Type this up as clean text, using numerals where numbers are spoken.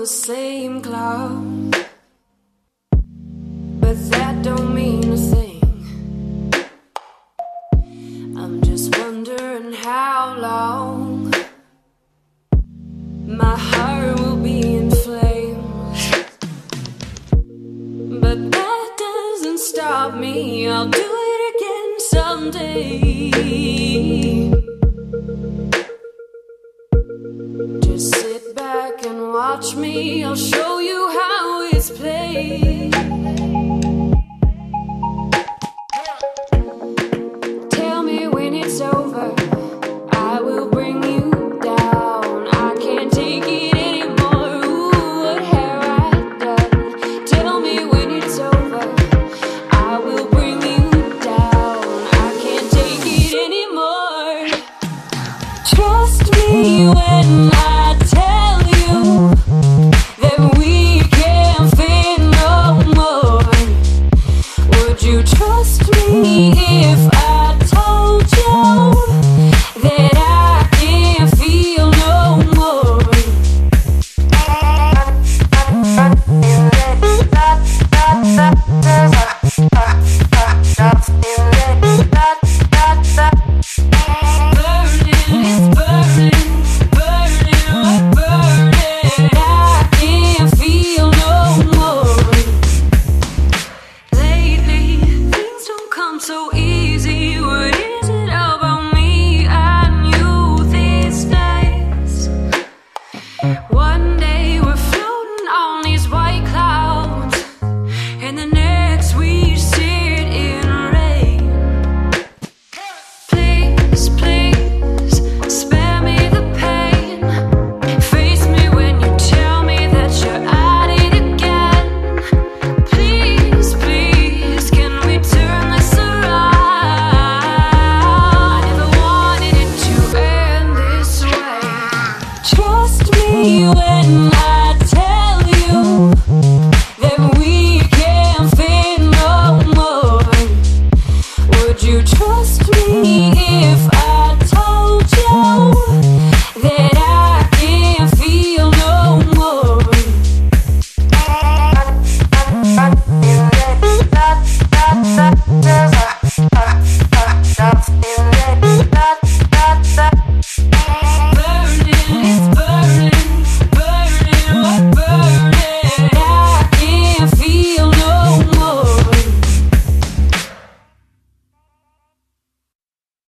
the same cloud, but that don't mean a thing. I'm just wondering how long my heart will be in flames, but that doesn't stop me. I'll do it again someday. Just sit back and watch me. I'll show you how it's played. Tell me when it's over, I will bring you down. I can't take it anymore. Ooh, what have I done? Tell me when it's over, I will bring you down. I can't take it anymore. Trust me when